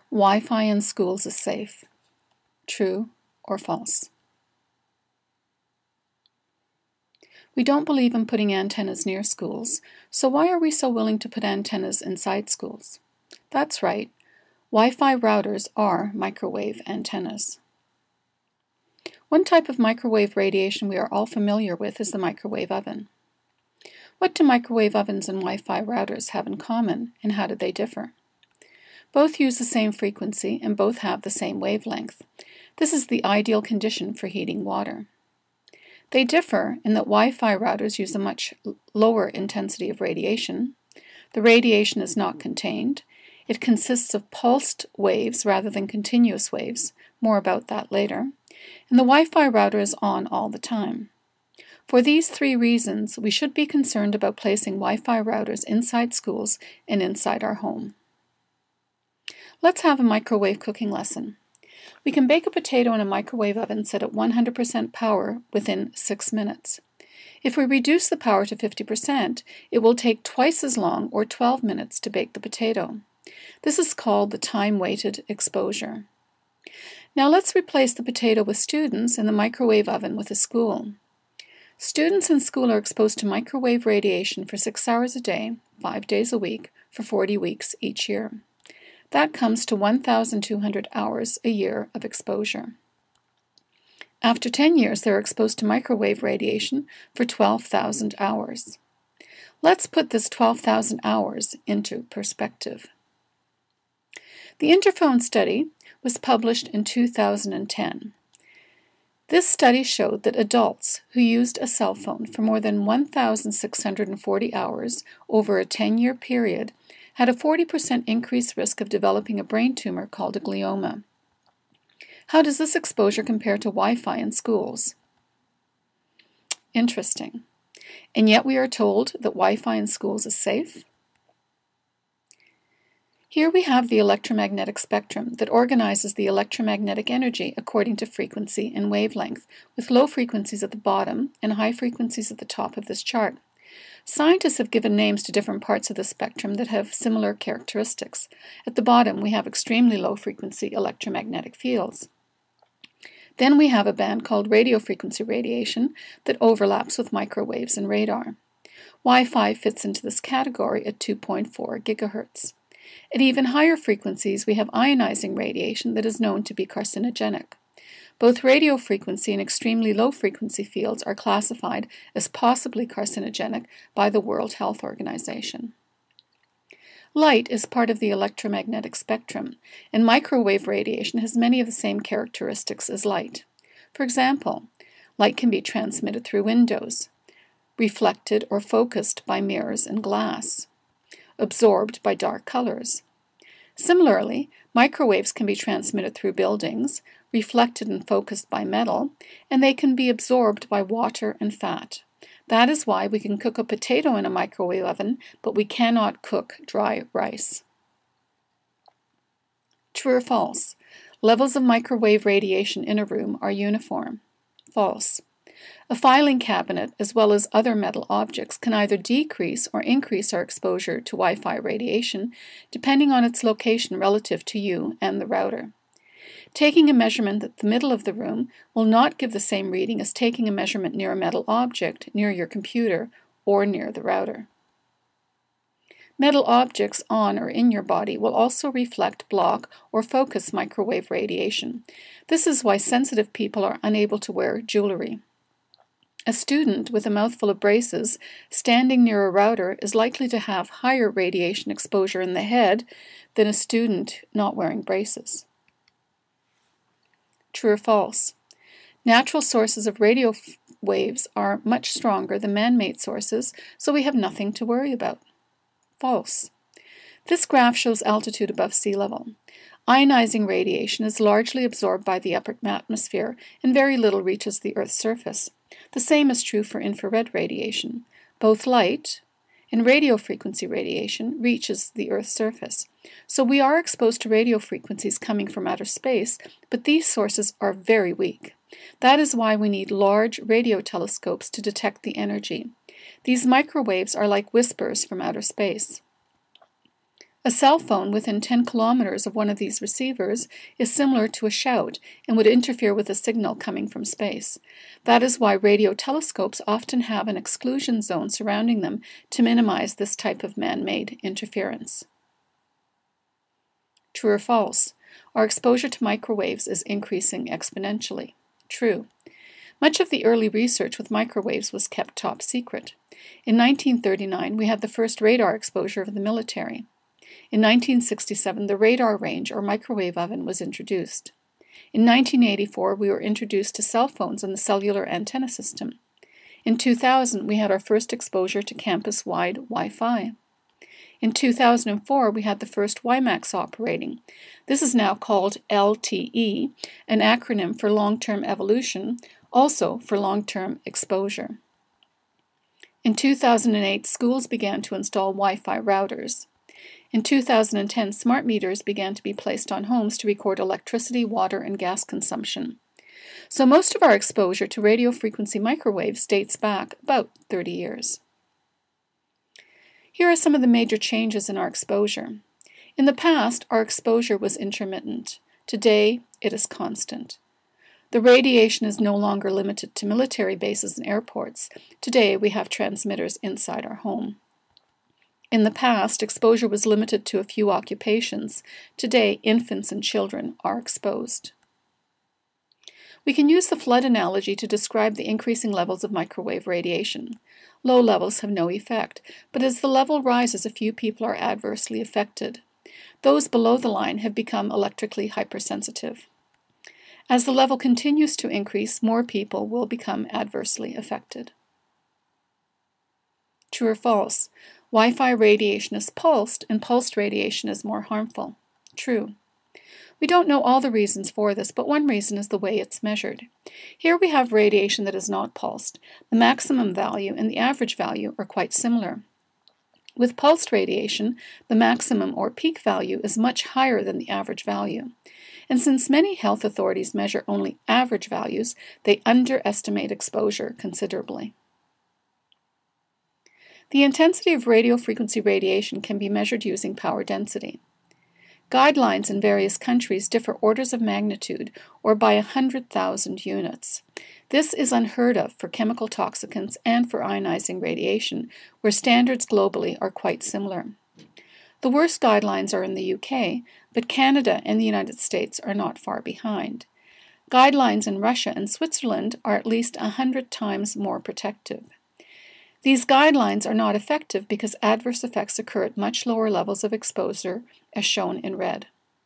Wi-Fi in schools is safe. True or false? We don't believe in putting antennas near schools, so why are we so willing to put antennas inside schools? That's right. Wi-Fi routers are microwave antennas. One type of microwave radiation we are all familiar with is the microwave oven. What do microwave ovens and Wi-Fi routers have in common, and how do they differ? Both use the same frequency and both have the same wavelength. This is the ideal condition for heating water. They differ in that Wi-Fi routers use a much lower intensity of radiation. The radiation is not contained. It consists of pulsed waves rather than continuous waves. More about that later. And the Wi-Fi router is on all the time. For these three reasons, we should be concerned about placing Wi-Fi routers inside schools and inside our home. Let's have a microwave cooking lesson. We can bake a potato in a microwave oven set at 100% power within 6 minutes. If we reduce the power to 50%, it will take twice as long, or 12 minutes, to bake the potato. This is called the time-weighted exposure. Now let's replace the potato with students in the microwave oven with a school. Students in school are exposed to microwave radiation for 6 hours a day, 5 days a week, for 40 weeks each year. That comes to 1,200 hours a year of exposure. After 10 years, they're exposed to microwave radiation for 12,000 hours. Let's put this 12,000 hours into perspective. The Interphone study was published in 2010. This study showed that adults who used a cell phone for more than 1,640 hours over a 10-year period had a 40% increased risk of developing a brain tumor called a glioma. How does this exposure compare to Wi-Fi in schools? Interesting. And yet we are told that Wi-Fi in schools is safe? Here we have the electromagnetic spectrum that organizes the electromagnetic energy according to frequency and wavelength, with low frequencies at the bottom and high frequencies at the top of this chart. Scientists have given names to different parts of the spectrum that have similar characteristics. At the bottom, we have extremely low-frequency electromagnetic fields. Then we have a band called radio frequency radiation that overlaps with microwaves and radar. Wi-Fi fits into this category at 2.4 gigahertz. At even higher frequencies, we have ionizing radiation that is known to be carcinogenic. Both radio frequency and extremely low frequency fields are classified as possibly carcinogenic by the World Health Organization. Light is part of the electromagnetic spectrum, and microwave radiation has many of the same characteristics as light. For example, light can be transmitted through windows, reflected or focused by mirrors and glass, absorbed by dark colors. Similarly, microwaves can be transmitted through buildings, reflected and focused by metal, and they can be absorbed by water and fat. That is why we can cook a potato in a microwave oven, but we cannot cook dry rice. True or false? Levels of microwave radiation in a room are uniform. False. A filing cabinet, as well as other metal objects, can either decrease or increase our exposure to Wi-Fi radiation, depending on its location relative to you and the router. Taking a measurement at the middle of the room will not give the same reading as taking a measurement near a metal object, near your computer, or near the router. Metal objects on or in your body will also reflect, block, or focus microwave radiation. This is why sensitive people are unable to wear jewelry. A student with a mouthful of braces standing near a router is likely to have higher radiation exposure in the head than a student not wearing braces. True or false? Natural sources of radio waves are much stronger than man-made sources, so we have nothing to worry about. False. This graph shows altitude above sea level. Ionizing radiation is largely absorbed by the upper atmosphere, and very little reaches the Earth's surface. The same is true for infrared radiation. Both light and radio frequency radiation reaches the Earth's surface. So we are exposed to radio frequencies coming from outer space, but these sources are very weak. That is why we need large radio telescopes to detect the energy. These microwaves are like whispers from outer space. A cell phone within 10 kilometers of one of these receivers is similar to a shout and would interfere with a signal coming from space. That is why radio telescopes often have an exclusion zone surrounding them to minimize this type of man-made interference. True or false? Our exposure to microwaves is increasing exponentially. True. Much of the early research with microwaves was kept top secret. In 1939, we had the first radar exposure of the military. In 1967, the radar range, or microwave oven, was introduced. In 1984, we were introduced to cell phones and the cellular antenna system. In 2000, we had our first exposure to campus-wide Wi-Fi. In 2004, we had the first WiMAX operating. This is now called LTE, an acronym for long-term evolution, also for long-term exposure. In 2008, schools began to install Wi-Fi routers. In 2010, smart meters began to be placed on homes to record electricity, water, and gas consumption. So most of our exposure to radio frequency microwaves dates back about 30 years. Here are some of the major changes in our exposure. In the past, our exposure was intermittent. Today, it is constant. The radiation is no longer limited to military bases and airports. Today, we have transmitters inside our home. In the past, exposure was limited to a few occupations. Today, infants and children are exposed. We can use the flood analogy to describe the increasing levels of microwave radiation. Low levels have no effect, but as the level rises, a few people are adversely affected. Those below the line have become electrically hypersensitive. As the level continues to increase, more people will become adversely affected. True or false? Wi-Fi radiation is pulsed, and pulsed radiation is more harmful. True. We don't know all the reasons for this, but one reason is the way it's measured. Here we have radiation that is not pulsed. The maximum value and the average value are quite similar. With pulsed radiation, the maximum or peak value is much higher than the average value. And since many health authorities measure only average values, they underestimate exposure considerably. The intensity of radio frequency radiation can be measured using power density. Guidelines in various countries differ orders of magnitude or by 100,000 units. This is unheard of for chemical toxicants and for ionizing radiation, where standards globally are quite similar. The worst guidelines are in the UK, but Canada and the United States are not far behind. Guidelines in Russia and Switzerland are at least 100 times more protective. These guidelines are not effective because adverse effects occur at much lower levels of exposure, as shown in red.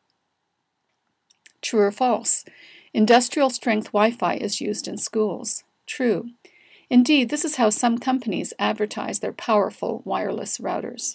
True or false? Industrial strength Wi-Fi is used in schools. True. Indeed, this is how some companies advertise their powerful wireless routers.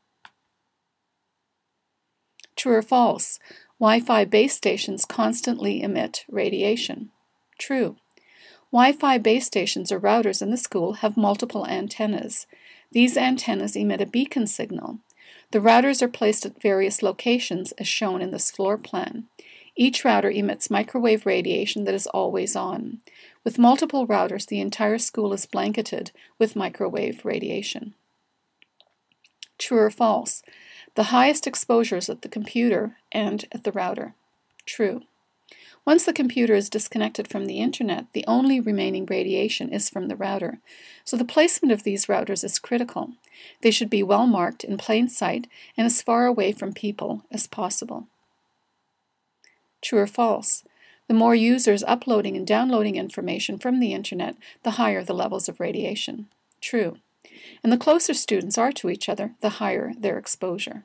True or false? Wi-Fi base stations constantly emit radiation. True. Wi-Fi base stations or routers in the school have multiple antennas. These antennas emit a beacon signal. The routers are placed at various locations as shown in this floor plan. Each router emits microwave radiation that is always on. With multiple routers, the entire school is blanketed with microwave radiation. True or false? The highest exposure is at the computer and at the router. True. Once the computer is disconnected from the internet, the only remaining radiation is from the router. So the placement of these routers is critical. They should be well marked in plain sight and as far away from people as possible. True or false? The more users uploading and downloading information from the internet, the higher the levels of radiation. True. And the closer students are to each other, the higher their exposure.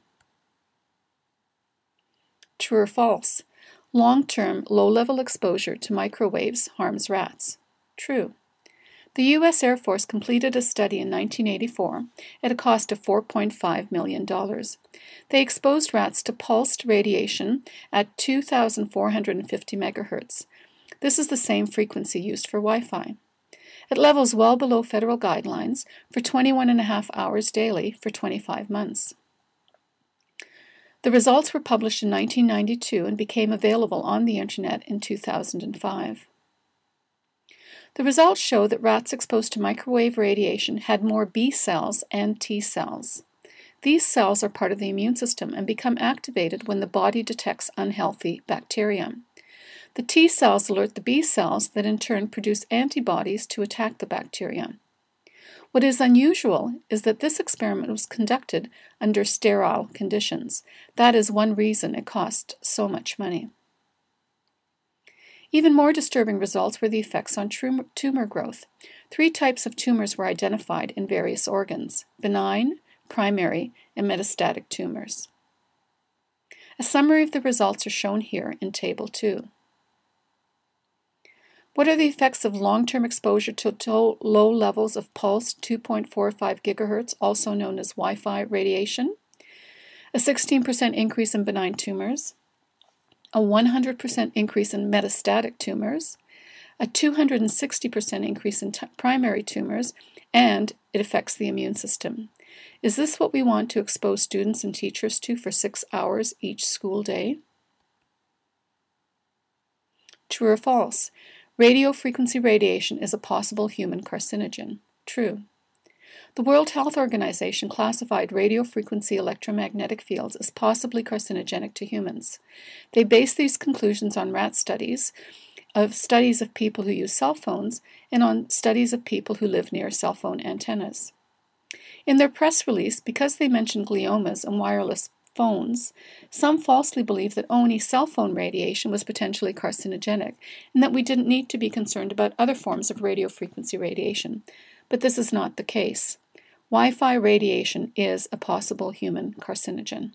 True or false? Long-term, low-level exposure to microwaves harms rats. True. The U.S. Air Force completed a study in 1984 at a cost of $4.5 million. They exposed rats to pulsed radiation at 2,450 megahertz. This is the same frequency used for Wi-Fi. At levels well below federal guidelines for 21.5 hours daily for 25 months. The results were published in 1992 and became available on the Internet in 2005. The results show that rats exposed to microwave radiation had more B cells and T cells. These cells are part of the immune system and become activated when the body detects unhealthy bacteria. The T cells alert the B cells that in turn produce antibodies to attack the bacteria. What is unusual is that this experiment was conducted under sterile conditions. That is one reason it cost so much money. Even more disturbing results were the effects on tumor growth. 3 types of tumors were identified in various organs: benign, primary, and metastatic tumors. A summary of the results are shown here in Table 2. What are the effects of long-term exposure to low levels of pulsed 2.45 gigahertz, also known as Wi-Fi radiation? A 16% increase in benign tumors, a 100% increase in metastatic tumors, a 260% increase in primary tumors, and it affects the immune system. Is this what we want to expose students and teachers to for 6 hours each school day? True or false? Radio frequency radiation is a possible human carcinogen. True. The World Health Organization classified radio frequency electromagnetic fields as possibly carcinogenic to humans. They based these conclusions on rat studies of people who use cell phones and on studies of people who live near cell phone antennas. In their press release, because they mentioned gliomas and wireless phones, some falsely believed that only cell phone radiation was potentially carcinogenic and that we didn't need to be concerned about other forms of radio frequency radiation. But this is not the case. Wi-Fi radiation is a possible human carcinogen.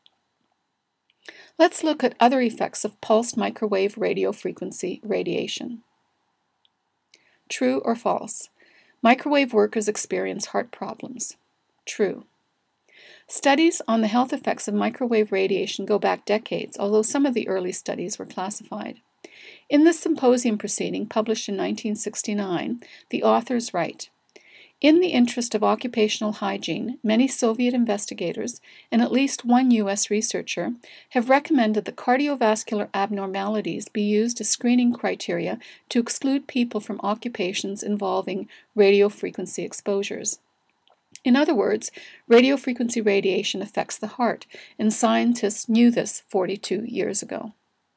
Let's look at other effects of pulsed microwave radio frequency radiation. True or false? Microwave workers experience heart problems. True. Studies on the health effects of microwave radiation go back decades, although some of the early studies were classified. In this symposium proceeding, published in 1969, the authors write, "In the interest of occupational hygiene, many Soviet investigators and at least one U.S. researcher have recommended that cardiovascular abnormalities be used as screening criteria to exclude people from occupations involving radio frequency exposures." In other words, radio frequency radiation affects the heart, and scientists knew this 42 years ago.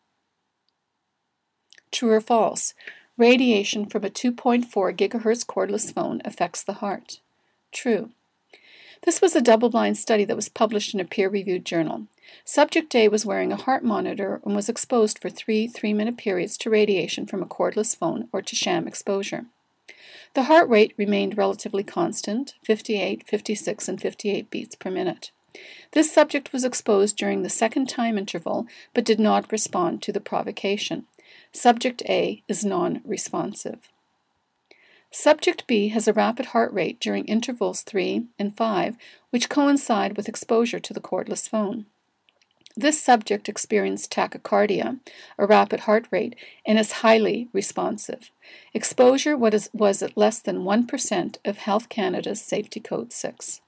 True or false? Radiation from a 2.4 gigahertz cordless phone affects the heart. True. This was a double-blind study that was published in a peer-reviewed journal. Subject A was wearing a heart monitor and was exposed for 3 3-minute periods to radiation from a cordless phone or to sham exposure. The heart rate remained relatively constant, 58, 56, and 58 beats per minute. This subject was exposed during the second time interval but did not respond to the provocation. Subject A is non-responsive. Subject B has a rapid heart rate during intervals 3 and 5, which coincide with exposure to the cordless phone. This subject experienced tachycardia, a rapid heart rate, and is highly responsive. Exposure was at less than 1% of Health Canada's Safety Code 6.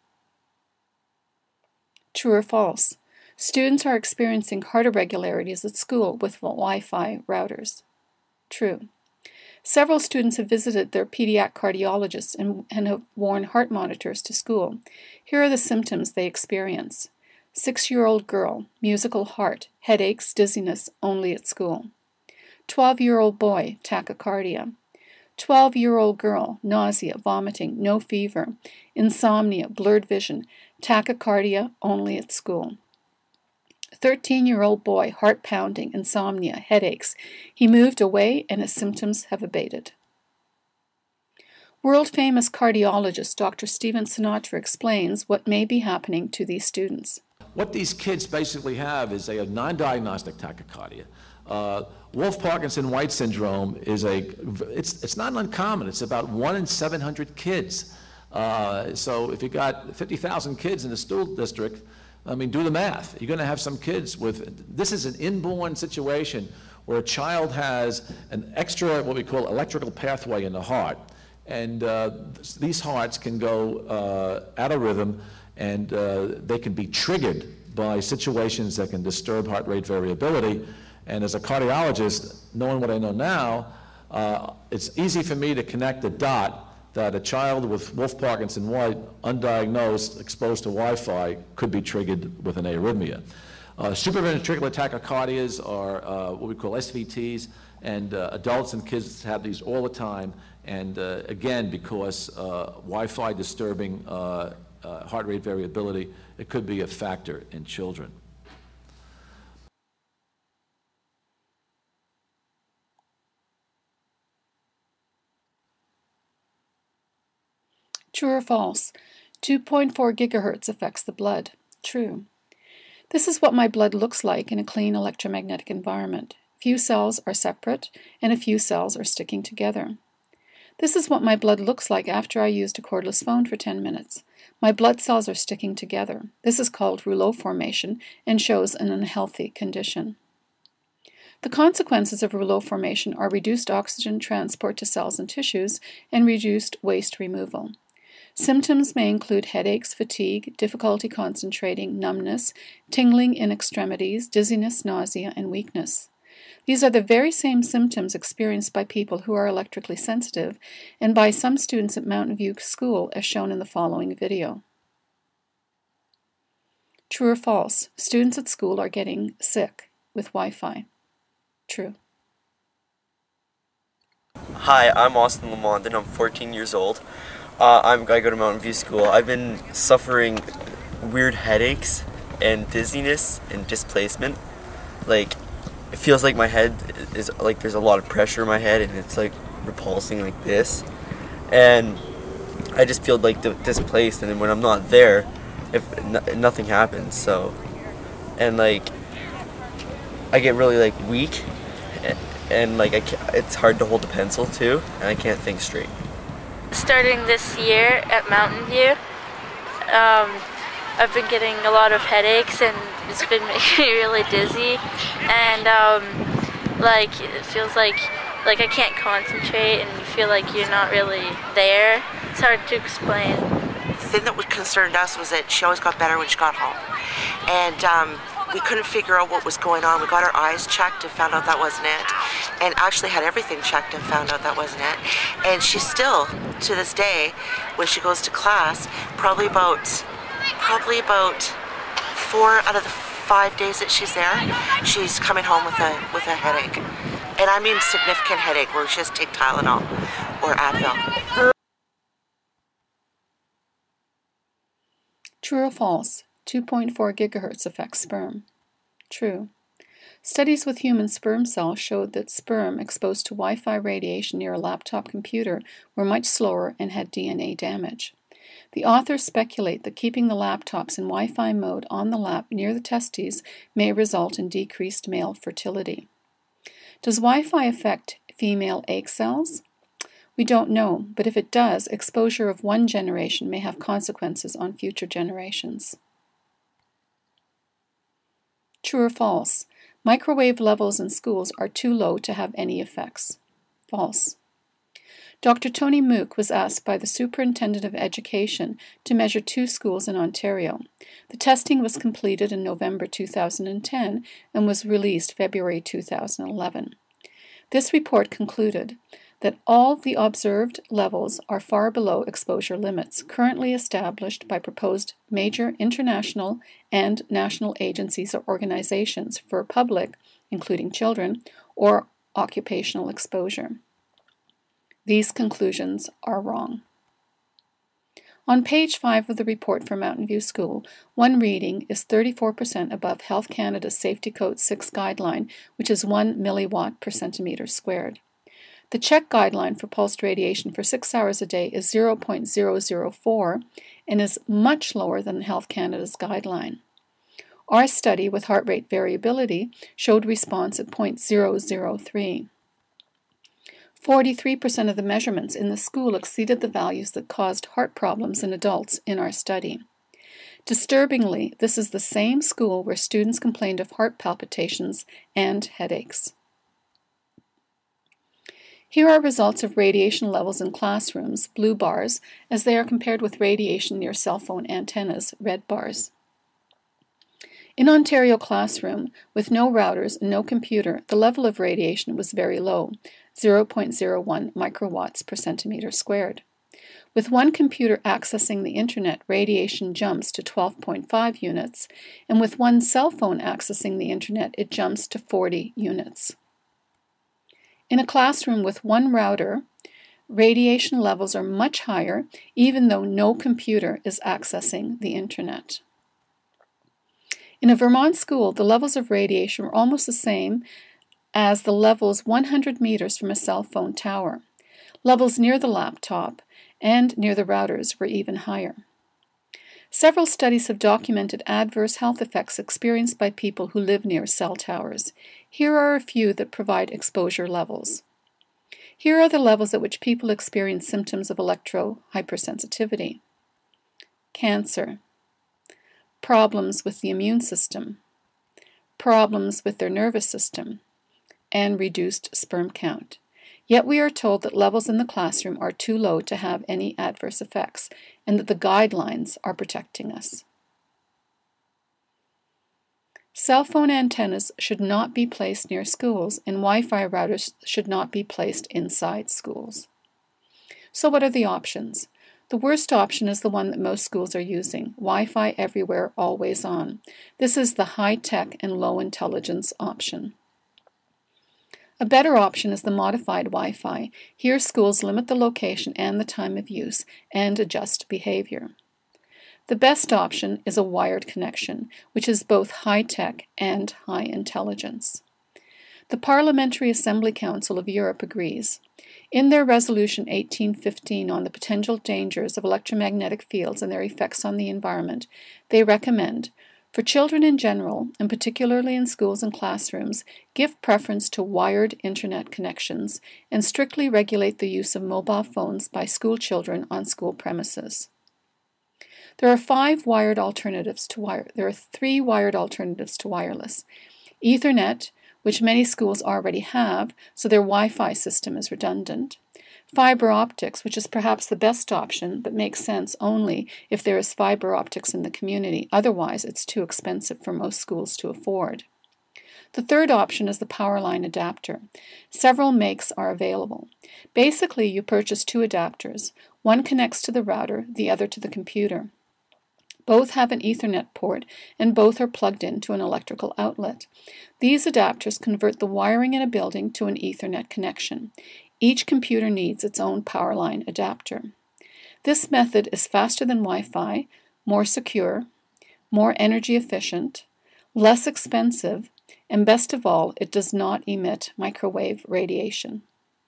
True or false? Students are experiencing heart irregularities at school with Wi-Fi routers. True. Several students have visited their pediatric cardiologists and have worn heart monitors to school. Here are the symptoms they experience. 6-year-old girl, musical heart, headaches, dizziness, only at school. 12-year-old boy, tachycardia. 12-year-old girl, nausea, vomiting, no fever, insomnia, blurred vision, tachycardia, only at school. 13-year-old boy, heart pounding, insomnia, headaches. He moved away and his symptoms have abated. World-famous cardiologist Dr. Stephen Sinatra explains what may be happening to these students. What these kids basically have is a non-diagnostic tachycardia. Wolff-Parkinson-White syndrome is it's not uncommon. It's about 1 in 700 kids. So if you got 50,000 kids in a school district, I mean, do the math. You're going to have some kids with, this is an inborn situation where a child has an extra, what we call electrical pathway in the heart. And these hearts can go out of rhythm, and they can be triggered by situations that can disturb heart rate variability. And as a cardiologist, knowing what I know now, it's easy for me to connect the dot that a child with Wolff Parkinson White, undiagnosed, exposed to Wi-Fi, could be triggered with an arrhythmia. Supraventricular tachycardias are what we call SVTs, and adults and kids have these all the time. And again, because Wi-Fi disturbing heart rate variability, it could be a factor in children. True or false? 2.4 gigahertz affects the blood. True. This is what my blood looks like in a clean electromagnetic environment. Few cells are separate, and a few cells are sticking together. This is what my blood looks like after I used a cordless phone for 10 minutes. My blood cells are sticking together. This is called rouleau formation and shows an unhealthy condition. The consequences of rouleau formation are reduced oxygen transport to cells and tissues and reduced waste removal. Symptoms may include headaches, fatigue, difficulty concentrating, numbness, tingling in extremities, dizziness, nausea, and weakness. These are the very same symptoms experienced by people who are electrically sensitive and by some students at Mountain View School, as shown in the following video. True or false? Students at school are getting sick with Wi-Fi. True. Hi, I'm Austin Lamond and I'm 14 years old. I go to Mountain View School. I've been suffering weird headaches and dizziness and displacement. Like, it feels like my head is like there's a lot of pressure in my head and it's like repulsing like this. And I just feel like displaced, and then when I'm not there, nothing happens. So, and like I get really like weak, and like it's hard to hold a pencil too, and I can't think straight. Starting this year at Mountain View, I've been getting a lot of headaches and it's been making me really dizzy, and like it feels like I can't concentrate and you feel like you're not really there. It's hard to explain. The thing that concerned us was that she always got better when she got home, and we couldn't figure out what was going on. We got her eyes checked and found out that wasn't it, and actually had everything checked and found out that wasn't it. And she's still, to this day, when she goes to class, probably about 4 out of the 5 days that she's there, she's coming home with a headache. And I mean significant headache where she has to take Tylenol or Advil. True or false? 2.4 gigahertz affects sperm. True. Studies with human sperm cells showed that sperm exposed to Wi-Fi radiation near a laptop computer were much slower and had DNA damage. The authors speculate that keeping the laptops in Wi-Fi mode on the lap near the testes may result in decreased male fertility. Does Wi-Fi affect female egg cells? We don't know, but if it does, exposure of one generation may have consequences on future generations. True or false? Microwave levels in schools are too low to have any effects. False. Dr. Tony Mook was asked by the Superintendent of Education to measure 2 schools in Ontario. The testing was completed in November 2010 and was released February 2011. This report concluded that all the observed levels are far below exposure limits currently established by proposed major international and national agencies or organizations for public, including children, or occupational exposure. These conclusions are wrong. On page 5 of the report for Mountain View School, one reading is 34% above Health Canada's Safety Code 6 guideline, which is 1 milliwatt per centimeter squared. The CHEC guideline for pulsed radiation for 6 hours a day is 0.004 and is much lower than Health Canada's guideline. Our study with heart rate variability showed response at 0.003. 43% of the measurements in the school exceeded the values that caused heart problems in adults in our study. Disturbingly, this is the same school where students complained of heart palpitations and headaches. Here are results of radiation levels in classrooms, blue bars, as they are compared with radiation near cell phone antennas, red bars. In Ontario classroom, with no routers and no computer, the level of radiation was very low, 0.01 microwatts per centimeter squared. With one computer accessing the internet, radiation jumps to 12.5 units, and with one cell phone accessing the internet, it jumps to 40 units. In a classroom with one router, radiation levels are much higher, even though no computer is accessing the internet. In a Vermont school, the levels of radiation were almost the same as the levels 100 meters from a cell phone tower. Levels near the laptop and near the routers were even higher. Several studies have documented adverse health effects experienced by people who live near cell towers. Here are a few that provide exposure levels. Here are the levels at which people experience symptoms of electro-hypersensitivity: cancer, problems with the immune system, problems with their nervous system, and reduced sperm count. Yet we are told that levels in the classroom are too low to have any adverse effects, and that the guidelines are protecting us. Cell phone antennas should not be placed near schools, and Wi-Fi routers should not be placed inside schools. So what are the options? The worst option is the one that most schools are using: Wi-Fi everywhere, always on. This is the high-tech and low-intelligence option. A better option is the modified Wi-Fi. Here schools limit the location and the time of use and adjust behavior. The best option is a wired connection, which is both high-tech and high-intelligence. The Parliamentary Assembly Council of Europe agrees. In their Resolution 1815 on the potential dangers of electromagnetic fields and their effects on the environment, they recommend, for children in general, and particularly in schools and classrooms, give preference to wired internet connections and strictly regulate the use of mobile phones by school children on school premises. There are three wired alternatives to wireless: Ethernet, which many schools already have, so their Wi-Fi system is redundant; fiber optics, which is perhaps the best option, but makes sense only if there is fiber optics in the community. Otherwise, it's too expensive for most schools to afford. The third option is the power line adapter. Several makes are available. Basically, you purchase two adapters. One connects to the router, the other to the computer. Both have an Ethernet port, and both are plugged into an electrical outlet. These adapters convert the wiring in a building to an Ethernet connection. Each computer needs its own power line adapter. This method is faster than Wi-Fi, more secure, more energy efficient, less expensive, and best of all, it does not emit microwave radiation.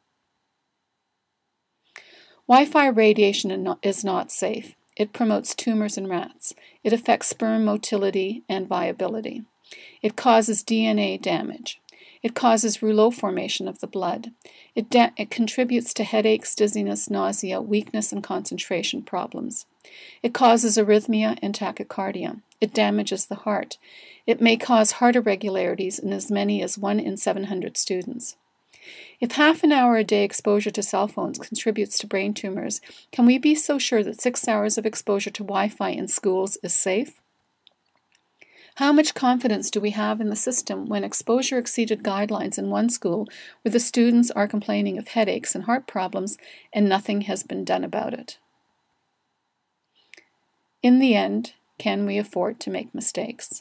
Wi-Fi radiation is not safe. It promotes tumors in rats. It affects sperm motility and viability. It causes DNA damage. It causes rouleau formation of the blood. It contributes to headaches, dizziness, nausea, weakness, and concentration problems. It causes arrhythmia and tachycardia. It damages the heart. It may cause heart irregularities in as many as 1 in 700 students. If half an hour a day exposure to cell phones contributes to brain tumors, can we be so sure that 6 hours of exposure to Wi-Fi in schools is safe? How much confidence do we have in the system when exposure exceeded guidelines in one school where the students are complaining of headaches and heart problems and nothing has been done about it? In the end, can we afford to make mistakes?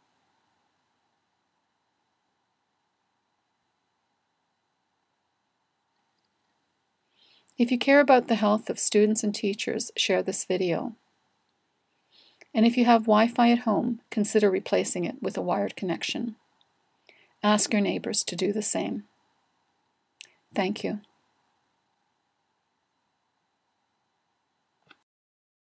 If you care about the health of students and teachers, share this video. And if you have Wi-Fi at home, consider replacing it with a wired connection. Ask your neighbors to do the same. Thank you.